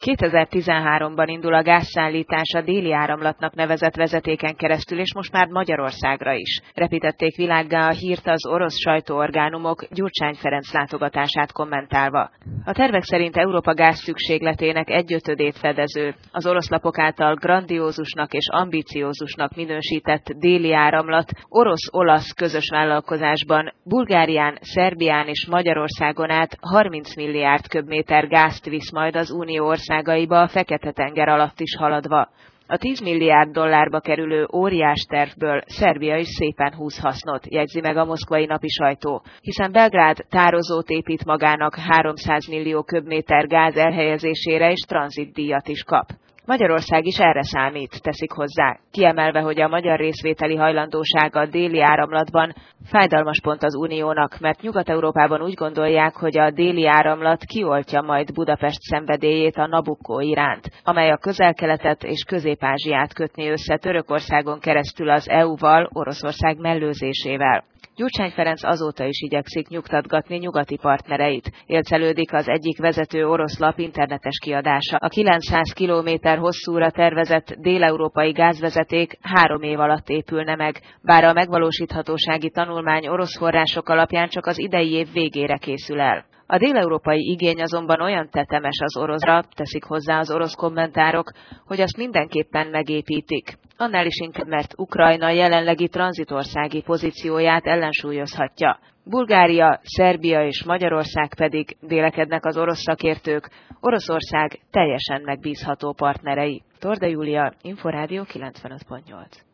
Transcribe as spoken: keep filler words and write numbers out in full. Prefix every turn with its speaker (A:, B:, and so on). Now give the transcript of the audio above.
A: kétezer-tizenháromban indul a gázszállítás a Déli Áramlatnak nevezett vezetéken keresztül, és most már Magyarországra is. Repítették világgá a hírt az orosz sajtóorgánumok Gyurcsány Ferenc látogatását kommentálva. A tervek szerint Európa gázszükségletének egyötödét fedező, az orosz lapok által grandiózusnak és ambiciózusnak minősített Déli Áramlat orosz-olasz közös vállalkozásban Bulgárián, Szerbián és Magyarországon át harminc milliárd köbméter gázt visz majd az Unió országaiba a Fekete-tenger alatt is haladva. A tíz milliárd dollárba kerülő óriás tervből Szerbia is szépen húz hasznot, jegyzi meg a moszkvai napi sajtó, hiszen Belgrád tározót épít magának háromszáz millió köbméter gáz elhelyezésére és tranzitdíjat is kap. Magyarország is erre számít, teszik hozzá, kiemelve, hogy a magyar részvételi hajlandósága a Déli Áramlatban fájdalmas pont az Uniónak, mert Nyugat-Európában úgy gondolják, hogy a Déli Áramlat kioltja majd Budapest szenvedélyét a Nabucco iránt, amely a Közel-Keletet és Közép-Ázsiát kötné össze Törökországon keresztül az é u-val, Oroszország mellőzésével. Gyurcsány Ferenc azóta is igyekszik nyugtatgatni nyugati partnereit. Élcelődik az egyik vezető orosz lap internetes kiadása. A kilencszáz kilométer hosszúra tervezett dél-európai gázvezeték három év alatt épülne meg, bár a megvalósíthatósági tanulmány orosz források alapján csak az idei év végére készül el. A dél-európai igény azonban olyan tetemes az oroszra, teszik hozzá az orosz kommentárok, hogy azt mindenképpen megépítik. Annál is inkább, mert Ukrajna jelenlegi tranzitországi pozícióját ellensúlyozhatja. Bulgária, Szerbia és Magyarország pedig, vélekednek az orosz szakértők, Oroszország teljesen megbízható partnerei. Torda Júlia, Inforádió kilencvenöt pont nyolc.